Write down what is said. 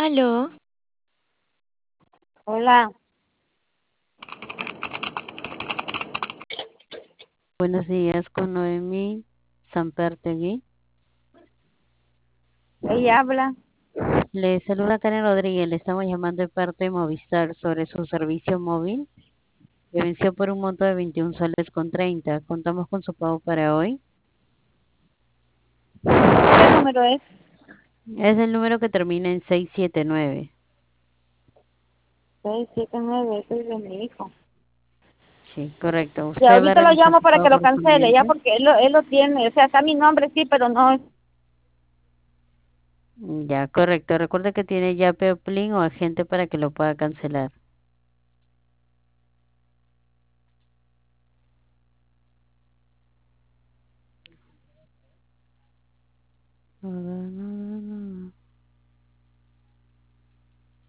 Aló, Hola, Buenos días con Noemí Sampertegui. ella habla. Le saluda Karen Rodríguez. Le estamos llamando de parte de Movistar sobre su servicio móvil que venció por un monto de 21 soles con 30. Contamos con su pago para hoy. ¿Qué número es? Es el número que termina en 679. 679, ese es de mi hijo. Sí, correcto. Y Usted va a ahorita lo realizar llamo su para pago que lo cancele, ya correspondiente. porque él lo tiene. O sea, está mi nombre, sí, pero no. Ya, correcto. Recuerde que tiene ya Plin o agente para que lo pueda cancelar.